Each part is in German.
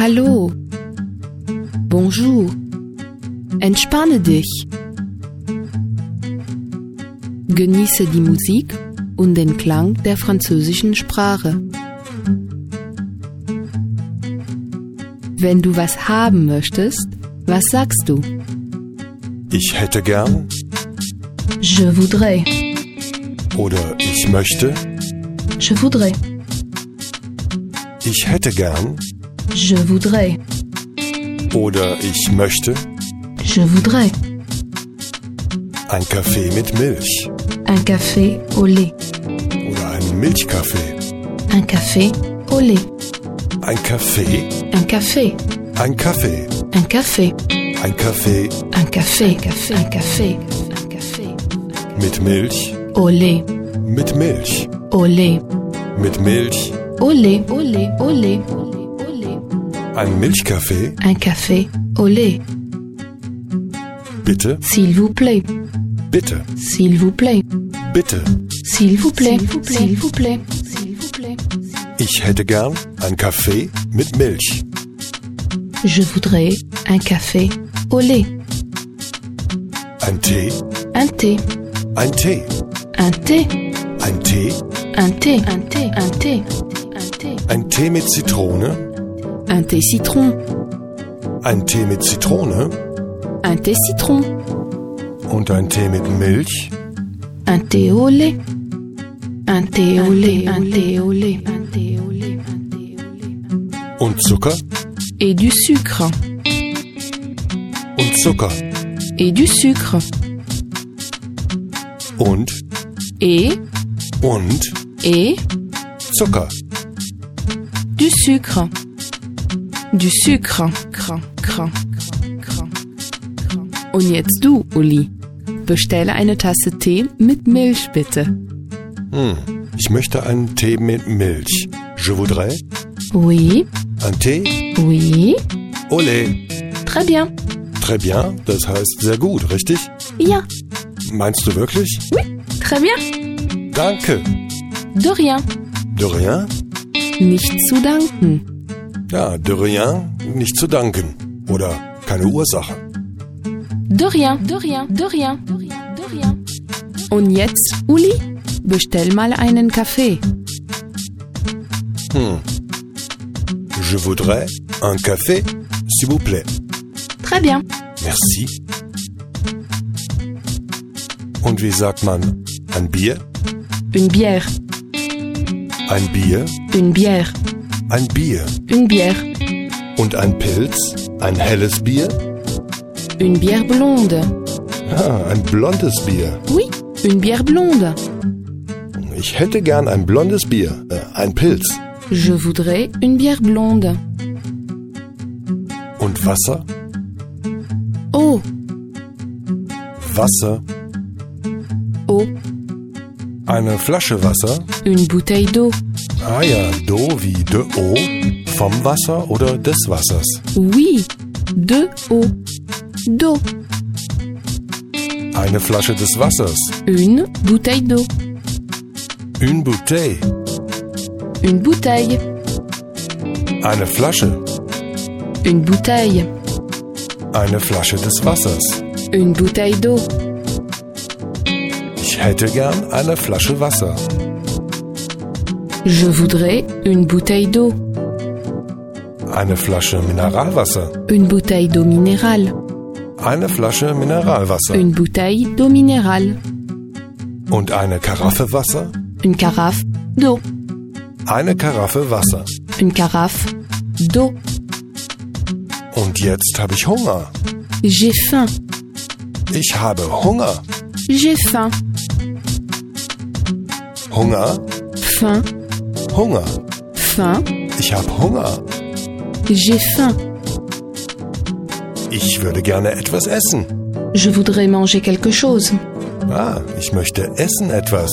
Hallo. Bonjour. Entspanne dich. Genieße die Musik und den Klang der französischen Sprache. Wenn du was haben möchtest, was sagst du? Ich hätte gern Je voudrais. oder ich möchte. Je voudrais. Ich hätte gern Je voudrais. oder ich möchte Je voudrais. ein Kaffee mit Milch Un café au lait. oder einen Milchkaffee. Un café au lait. Ein Kaffee, Un café. ein Kaffee, Un café. ein Kaffee Un café. Un café. Un café. mit Milch, Au lait. mit Milch, Au lait. mit Milch. Au lait. Au lait. Au lait. Au lait. Ein Milchkaffee, Un café au lait. bitte, S'il vous plaît. bitte, S'il vous plaît. bitte. S'il vous plaît. S'il vous plaît. S'il vous plaît. Ich hätte gern ein Kaffee mit Milch. Je voudrais un café au lait. Ein Tee, Un thé. ein Tee, Un thé. ein Tee, Un thé. Un thé. Un thé. Un thé. ein Tee mit Zitrone, Un thé citron. ein Tee mit Zitrone Un thé citron. und ein Tee mit Milch. Un thé au lait. Un thé au lait. Un thé au lait. Un thé au lait. Un thé au lait. Und Zucker Et du sucre. und Zucker Et du sucre. und Et Zucker. du sucre. Du sucre. Und jetzt du, Uli. Bestelle eine Tasse Tee mit Milch, bitte. Ich möchte einen Tee mit Milch. Je voudrais Oui, un Tee oui. au lait. Très bien. Très bien, das heißt sehr gut, richtig? Ja, Meinst du wirklich? très bien. Danke. De rien. De rien? Nicht zu danken. Ja, de rien, nicht zu danken. Oder keine Ursache. De rien. De rien. De rien. De rien. Und jetzt, Uli, bestell mal einen Kaffee. Je voudrais un café, s'il vous plaît. Très bien. Merci. Und wie sagt man ein Bier? Une bière. Ein Bier, Une bière. ein Bier. Une bière. Und ein Pilz, ein helles Bier? Une bière blonde. Ah, ein blondes Bier. Oui, une bière blonde. Ich hätte gern ein blondes Bier, ein Pilz. Je voudrais une bière blonde. Und Wasser? Eau. Wasser. Eau. Eine Flasche Wasser? Une bouteille d'eau. Ah ja, do wie de eau. Vom Wasser oder des Wassers? Oui, de eau. D'eau. Eine Flasche des Wassers. Une bouteille d'eau. Une bouteille. Une bouteille. Eine Flasche. Une bouteille. Eine Flasche des Wassers. Une bouteille d'eau. Ich hätte gern eine Flasche Wasser. Je voudrais une bouteille d'eau. Eine Flasche Mineralwasser. Une bouteille d'eau minérale. Eine Flasche Mineralwasser. Une bouteille d'eau minérale. Und eine Karaffe Wasser? Une carafe d'eau. Eine Karaffe Wasser. Une carafe d'eau. Und jetzt habe ich Hunger. J'ai faim. Ich habe Hunger. J'ai faim. Hunger? Faim. Hunger. Faim. Ich habe Hunger. J'ai faim. Ich würde gerne etwas essen. Je voudrais manger quelque chose. Ah, ich möchte essen etwas.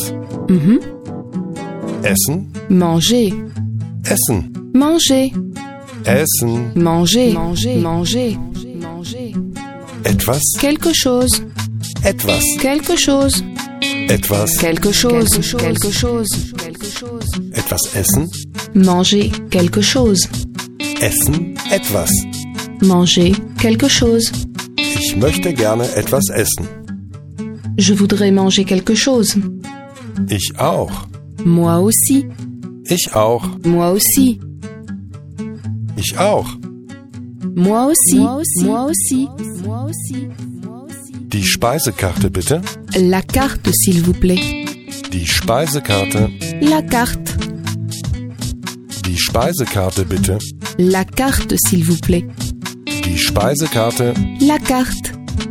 Essen? Manger. Essen. Manger. Essen. Manger. Manger. Manger. Manger. Etwas? Quelque chose. Etwas. Quelque chose. Etwas. Quelque chose. Quelque chose. Quelque chose. Etwas essen? Manger quelque chose. Essen etwas. Manger quelque chose. Ich möchte gerne etwas essen. Je voudrais manger quelque chose. Ich auch. Moi aussi. Ich auch. Moi aussi. Ich auch. Moi aussi. Moi aussi. Moi aussi. Die Speisekarte bitte. La carte, s'il vous plaît. Die Speisekarte. La carte. Die Speisekarte bitte. La carte, s'il vous plaît. Die Speisekarte. La carte.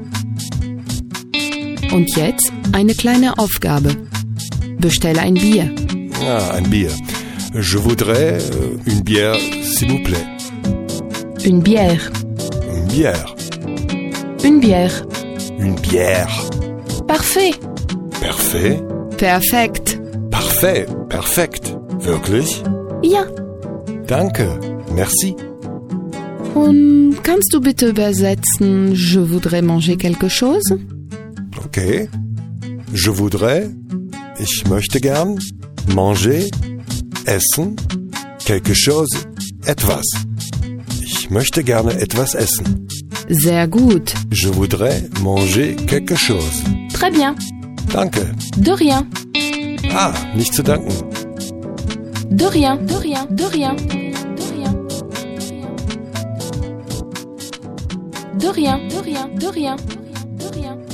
Und jetzt eine kleine Aufgabe. Bestelle ein Bier. Ah, ein Bier. Je voudrais une bière, s'il vous plaît. Une bière. Une bière. Une bière. Une bière. Parfait. Parfait. Perfekt. Parfait. Perfekt. Wirklich? Ja. Danke. Merci. Und kannst du bitte übersetzen, je voudrais manger quelque chose? Okay. Je voudrais, ich möchte gern, manger, essen, quelque chose, etwas. Ich möchte gerne etwas essen. Sehr gut. Je voudrais manger quelque chose. Très bien. Danke. De rien. Ah, nicht zu danken. De rien. De rien. De rien. De rien. De rien. De rien. De rien. De rien.